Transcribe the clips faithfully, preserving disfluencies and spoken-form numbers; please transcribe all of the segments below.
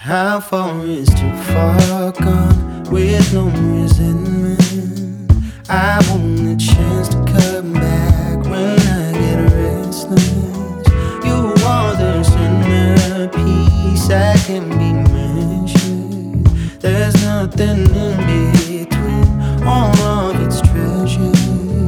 How far is too far gone with no resentment? I want a chance to come back when I get restless. You are the centerpiece I can be measured. There's nothing in between all of its treasures.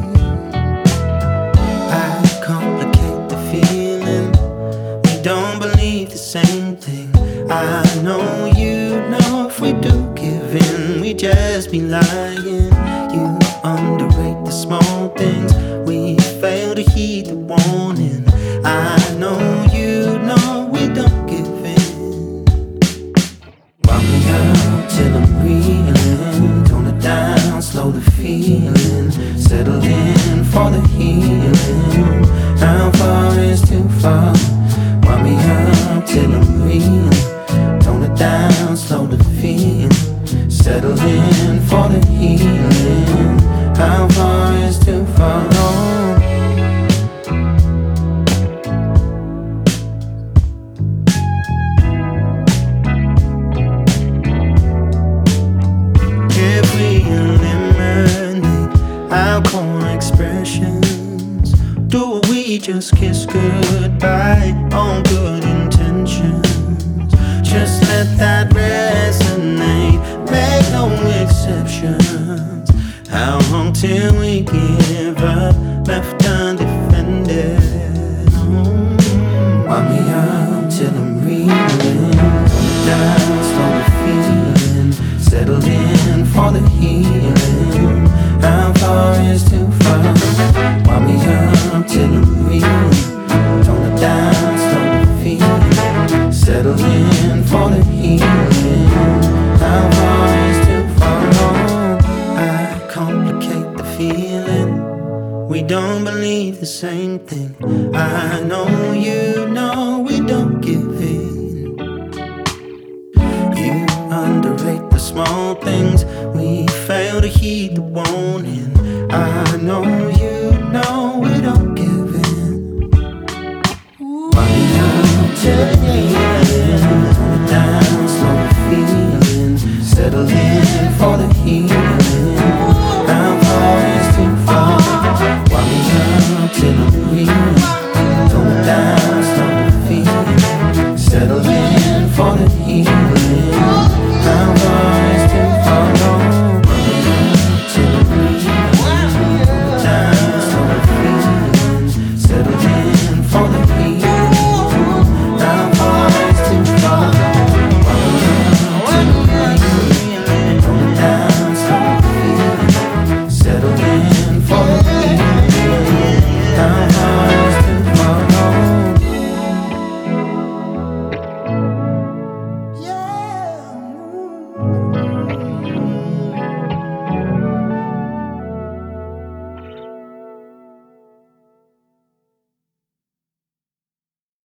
I complicate the feeling. We don't believe the same thing. I know you know if we do give in, we just be lying. You underrate the small things, we fail to heed the warning. I know you know we don't give in. Wind me up till I'm reeling, tone it down, slow the feeling, settle in for the healing. How far is too far? Wind me up till I'm reeling, tone it down, slow the feeling, settle in for the healing. How far is too far? If we eliminate our core expressions, do we just kiss goodbye on good intentions? Just let that resonate, make no exceptions. How long till we give up, left undefended? Mm. Wind me up till I'm reeling, down, slow the feeling, settle in for the healing. How far is too far? Wind me up till I'm reeling, tone it down, slow the feeling, settle in for the healing. How far is too far? I complicate the feeling. We don't believe the same thing. I know you know we don't give in. You underrate the small things, we fail to heed the warning. I know